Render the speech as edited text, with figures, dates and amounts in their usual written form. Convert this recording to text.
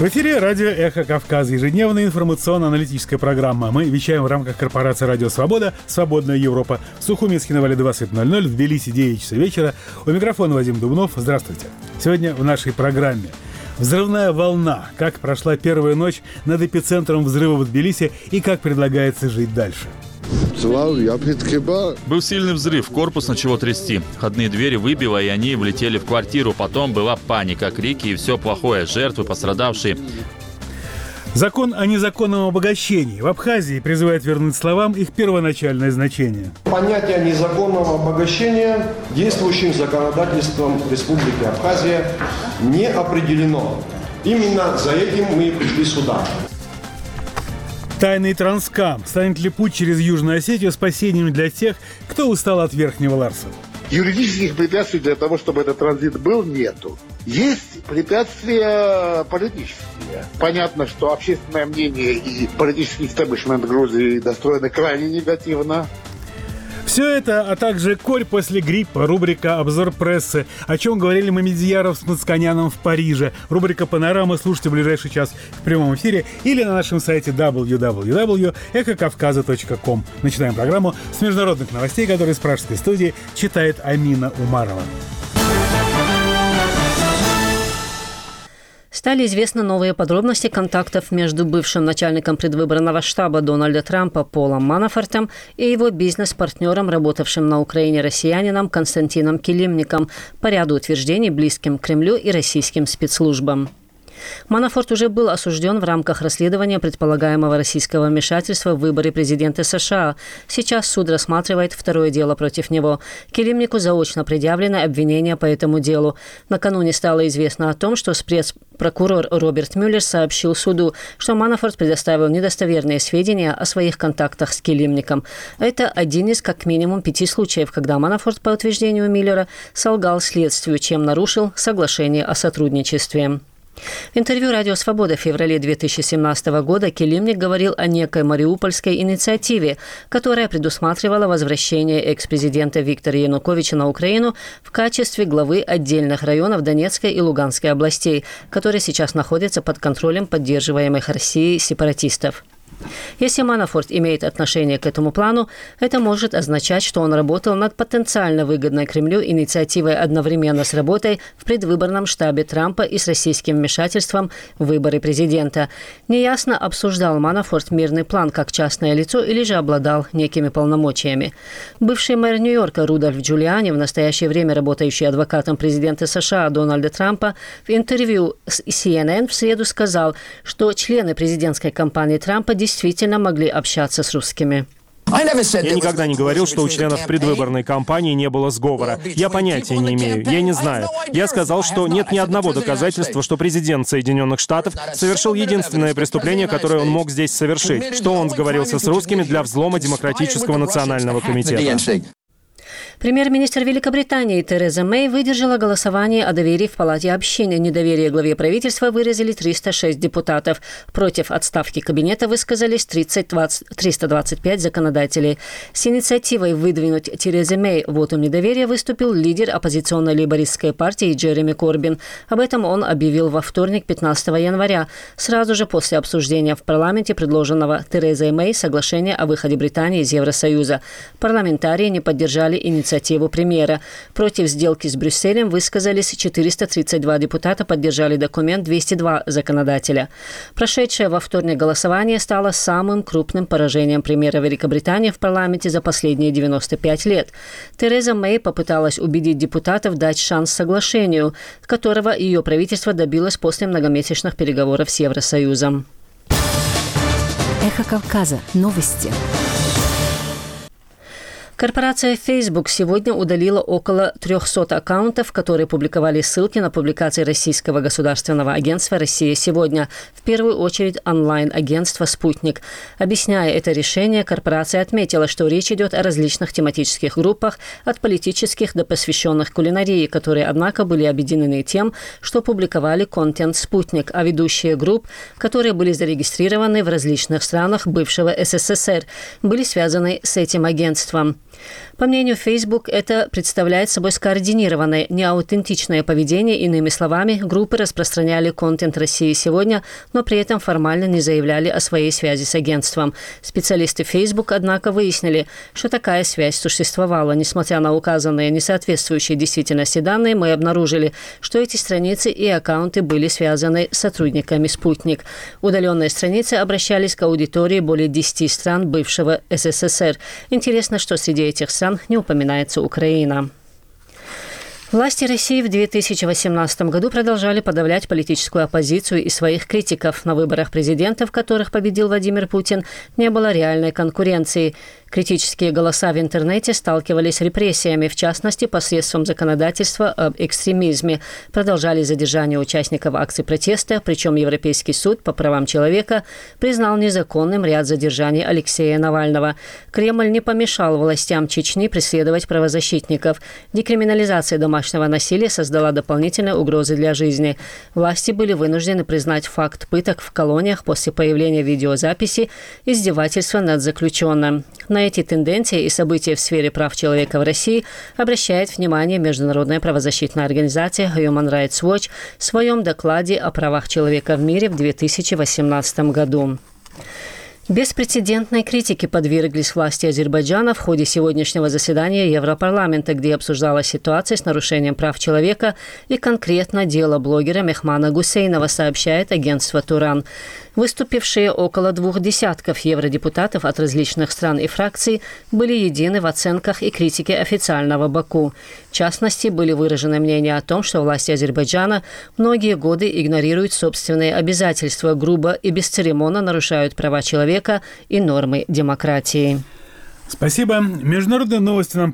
В эфире радио «Эхо Кавказа», ежедневная информационно-аналитическая программа. Мы вещаем в рамках корпорации «Радио Свобода», «Свободная Европа». В Сухуминске на Вале 20:00, в Тбилиси 9 часов вечера. У микрофона Вадим Дубнов. Здравствуйте. Сегодня в нашей программе взрывная волна. Как прошла первая ночь над эпицентром взрыва в Тбилиси и как предлагается жить дальше. Был сильный взрыв, корпус начало трясти. Входные двери выбило, и они влетели в квартиру. Потом была паника, крики и все плохое. Жертвы, пострадавшие. Закон о незаконном обогащении в Абхазии призывает вернуть словам их первоначальное значение. Понятие незаконного обогащения действующим законодательством Республики Абхазия не определено. Именно за этим мы и пришли сюда. Тайный Транскам. Станет ли путь через Южную Осетию спасением для тех, кто устал от Верхнего Ларса? Юридических препятствий для того, чтобы этот транзит был, нету. Есть препятствия политические. Понятно, что общественное мнение и политический истеблишмент Грузии настроены крайне негативно. Все это, а также «Коль после гриппа», рубрика «Обзор прессы», о чем говорили Мамедьяров с Мацканяном в Париже, рубрика «Панорама». Слушайте в ближайший час в прямом эфире или на нашем сайте www.эхокавказа.ком. Начинаем программу с международных новостей, которые с пражской студии читает Амина Умарова. Стали известны новые подробности контактов между бывшим начальником предвыборного штаба Дональда Трампа Полом Манафортом и его бизнес-партнером, работавшим на Украине россиянином Константином Килимником, по ряду утверждений, близким к Кремлю и российским спецслужбам. Манафорт уже был осужден в рамках расследования предполагаемого российского вмешательства в выборы президента США. Сейчас суд рассматривает второе дело против него. Килимнику заочно предъявлены обвинения по этому делу. Накануне стало известно о том, что прокурор Роберт Мюллер сообщил суду, что Манафорт предоставил недостоверные сведения о своих контактах с Килимником. Это один из как минимум 5 случаев, когда Манафорт, по утверждению Мюллера, солгал следствию, чем нарушил соглашение о сотрудничестве. В интервью «Радио Свобода» в феврале 2017 года Килимник говорил о некой мариупольской инициативе, которая предусматривала возвращение экс-президента Виктора Януковича на Украину в качестве главы отдельных районов Донецкой и Луганской областей, которые сейчас находятся под контролем поддерживаемых Россией сепаратистов. Если Манафорт имеет отношение к этому плану, это может означать, что он работал над потенциально выгодной Кремлю инициативой одновременно с работой в предвыборном штабе Трампа и с российским вмешательством в выборы президента. Неясно, обсуждал Манафорт мирный план как частное лицо или же обладал некими полномочиями. Бывший мэр Нью-Йорка Рудольф Джулиани, в настоящее время работающий адвокатом президента США Дональда Трампа, в интервью с CNN в среду сказал, что члены президентской кампании Трампа действительно могли общаться с русскими. Я никогда не говорил, что у членов предвыборной кампании не было сговора. Я понятия не имею, я не знаю. Я сказал, что нет ни одного доказательства, что президент Соединенных Штатов совершил единственное преступление, которое он мог здесь совершить, что он сговорился с русскими для взлома Демократического национального комитета. Премьер-министр Великобритании Тереза Мэй выдержала голосование о доверии в Палате общин. Недоверие главе правительства выразили 306 депутатов. Против отставки кабинета высказались 325 законодателей. С инициативой выдвинуть Терезе Мэй вотум недоверия выступил лидер оппозиционной лейбористской партии Джереми Корбин. Об этом он объявил во вторник, 15 января, сразу же после обсуждения в парламенте предложенного Терезой Мэй соглашения о выходе Британии из Евросоюза. Парламентарии не поддержали инициативу премьера. Против сделки с Брюсселем высказались 432 депутата, поддержали документ 202 законодателя. Прошедшее во вторник голосование стало самым крупным поражением премьера Великобритании в парламенте за последние 95 лет. Тереза Мэй попыталась убедить депутатов дать шанс соглашению, которого ее правительство добилось после многомесячных переговоров с Евросоюзом. Эхо Кавказа. Новости. Корпорация Facebook сегодня удалила около 300 аккаунтов, которые публиковали ссылки на публикации российского государственного агентства «Россия сегодня», в первую очередь онлайн-агентства «Спутник». Объясняя это решение, корпорация отметила, что речь идет о различных тематических группах, от политических до посвященных кулинарии, которые, однако, были объединены тем, что публиковали контент «Спутник», а ведущие групп, которые были зарегистрированы в различных странах бывшего СССР, были связаны с этим агентством. По мнению Facebook, это представляет собой скоординированное, неаутентичное поведение. Иными словами, группы распространяли контент России сегодня, но при этом формально не заявляли о своей связи с агентством. Специалисты Facebook, однако, выяснили, что такая связь существовала. Несмотря на указанные несоответствующие действительности данные, мы обнаружили, что эти страницы и аккаунты были связаны с сотрудниками «Спутник». Удаленные страницы обращались к аудитории более 10 стран бывшего СССР. Интересно, что среди этих стран не упоминается Украина. Власти России в 2018 году продолжали подавлять политическую оппозицию и своих критиков. На выборах президента, в которых победил Владимир Путин, не было реальной конкуренции. Критические голоса в интернете сталкивались с репрессиями, в частности, посредством законодательства об экстремизме. Продолжались задержания участников акций протеста, причем Европейский суд по правам человека признал незаконным ряд задержаний Алексея Навального. Кремль не помешал властям Чечни преследовать правозащитников. Декриминализация домашнего насилия создала дополнительные угрозы для жизни. Власти были вынуждены признать факт пыток в колониях после появления видеозаписи издевательства над заключенным. На эти тенденции и события в сфере прав человека в России обращает внимание международная правозащитная организация Human Rights Watch в своем докладе о правах человека в мире в 2018 году. Беспрецедентной критике подверглись власти Азербайджана в ходе сегодняшнего заседания Европарламента, где обсуждалась ситуация с нарушением прав человека и конкретно дело блогера Мехмана Гусейнова, сообщает агентство «Туран». Выступившие около 2 десятков евродепутатов от различных стран и фракций были едины в оценках и критике официального Баку. В частности, были выражены мнения о том, что власти Азербайджана многие годы игнорируют собственные обязательства, грубо и бесцеремонно нарушают права человека и нормы демократии. Спасибо. Международные новости нам